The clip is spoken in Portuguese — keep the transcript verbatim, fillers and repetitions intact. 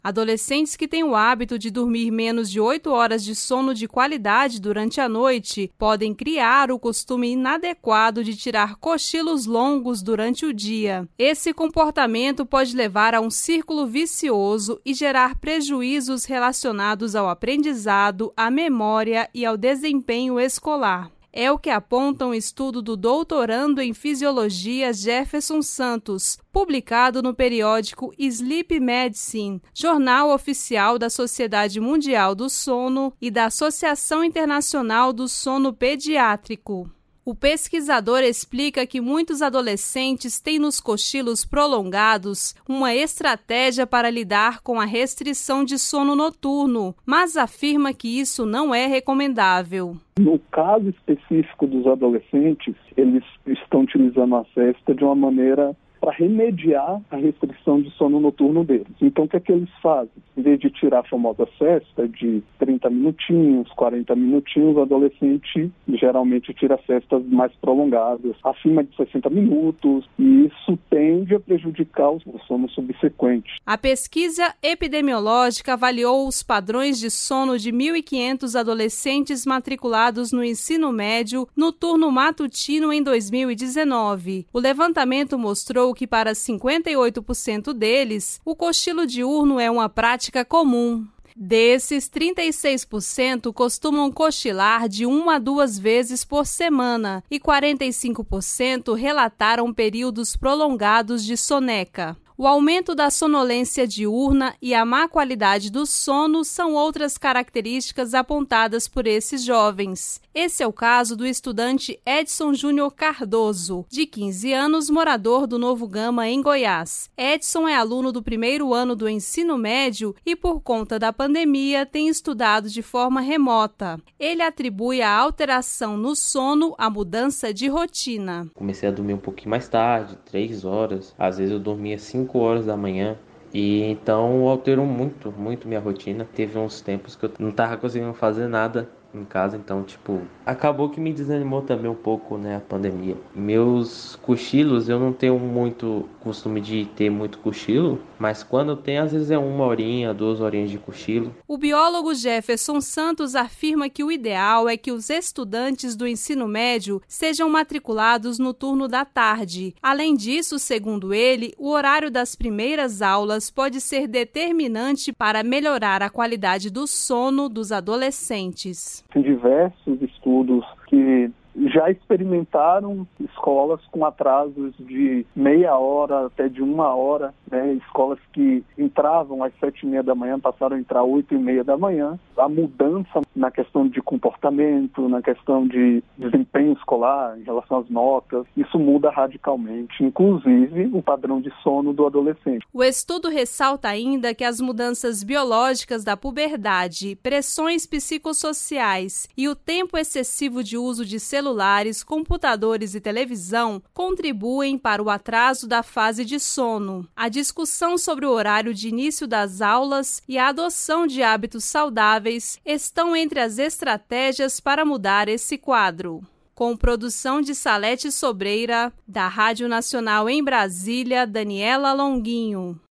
Adolescentes que têm o hábito de dormir menos de oito horas de sono de qualidade durante a noite podem criar o costume inadequado de tirar cochilos longos durante o dia. Esse comportamento pode levar a um círculo vicioso e gerar prejuízos relacionados ao aprendizado, à memória e ao desempenho escolar. É o que aponta um estudo do doutorando em Fisiologia Jefferson Santos, publicado no periódico Sleep Medicine, jornal oficial da Sociedade Mundial do Sono e da Associação Internacional do Sono Pediátrico. O pesquisador explica que muitos adolescentes têm nos cochilos prolongados uma estratégia para lidar com a restrição de sono noturno, mas afirma que isso não é recomendável. No caso específico dos adolescentes, eles estão utilizando a cesta de uma maneira para remediar a restrição de sono noturno deles. Então, o que é que eles fazem? Em vez de tirar a famosa cesta de trinta minutinhos, quarenta minutinhos, o adolescente geralmente tira cestas mais prolongadas, acima de sessenta minutos, e isso tende a prejudicar o sono subsequente. A pesquisa epidemiológica avaliou os padrões de sono de mil e quinhentos adolescentes matriculados no ensino médio no turno matutino em dois mil e dezenove. O levantamento mostrou que para cinquenta e oito por cento deles, o cochilo diurno é uma prática comum. Desses, trinta e seis por cento costumam cochilar de uma a duas vezes por semana e quarenta e cinco por cento relataram períodos prolongados de soneca. O aumento da sonolência diurna e a má qualidade do sono são outras características apontadas por esses jovens. Esse é o caso do estudante Edson Júnior Cardoso, de quinze anos, morador do Novo Gama, em Goiás. Edson é aluno do primeiro ano do ensino médio e, por conta da pandemia, tem estudado de forma remota. Ele atribui a alteração no sono à mudança de rotina. Comecei a dormir um pouquinho mais tarde, três horas. Às vezes eu dormia cinco horas da manhã, e então alterou muito, muito minha rotina. Teve uns tempos que eu não tava conseguindo fazer nada em casa, então, tipo, acabou que me desanimou também um pouco, né, a pandemia. Meus cochilos, eu não tenho muito costume de ter muito cochilo, mas quando tem, às vezes é uma horinha, duas horinhas de cochilo. O biólogo Jefferson Santos afirma que o ideal é que os estudantes do ensino médio sejam matriculados no turno da tarde. Além disso, segundo ele, o horário das primeiras aulas pode ser determinante para melhorar a qualidade do sono dos adolescentes. Tem diversos estudos que já experimentaram escolas com atrasos de meia hora até de uma hora, né? Escolas que entravam às sete e meia da manhã passaram a entrar às oito e meia da manhã. A mudança na questão de comportamento, na questão de desempenho escolar, em relação às notas, isso muda radicalmente, inclusive o padrão de sono do adolescente. O estudo ressalta ainda que as mudanças biológicas da puberdade, pressões psicossociais e o tempo excessivo de uso de celulares, computadores e televisão contribuem para o atraso da fase de sono. A discussão sobre o horário de início das aulas e a adoção de hábitos saudáveis estão entre as estratégias para mudar esse quadro. Com produção de Salete Sobreira, da Rádio Nacional em Brasília, Daniela Longuinho.